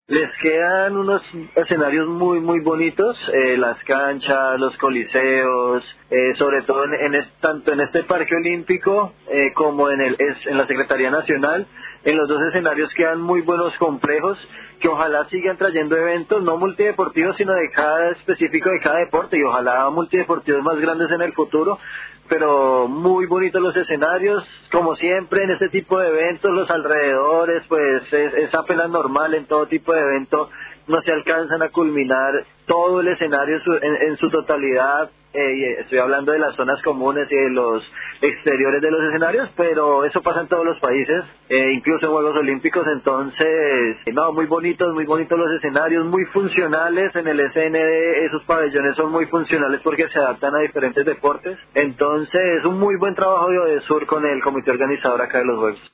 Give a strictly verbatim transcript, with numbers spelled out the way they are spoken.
Les quedan unos escenarios muy muy bonitos, eh, las canchas, los coliseos, eh, sobre todo en, en es- tanto en este Parque Olímpico eh, como en el es- en la Secretaría Nacional. En los dos escenarios quedan muy buenos complejos que ojalá sigan trayendo eventos no multideportivos sino de cada específico de cada deporte y ojalá multideportivos más grandes en el futuro, pero muy bonitos los escenarios, como siempre en este tipo de eventos, los alrededores, pues es, es apenas normal en todo tipo de evento, no se alcanzan a culminar todo el escenario en su, en, en su totalidad, eh, y estoy hablando de las zonas comunes y de los exteriores de los escenarios, pero eso pasa en todos los países, eh, incluso en Juegos Olímpicos, entonces, no, muy bonitos, muy bonitos los escenarios, muy funcionales en el S N D, esos pabellones son muy funcionales porque se adaptan a diferentes deportes, entonces, un muy buen trabajo de Sur con el comité organizador acá de los Juegos.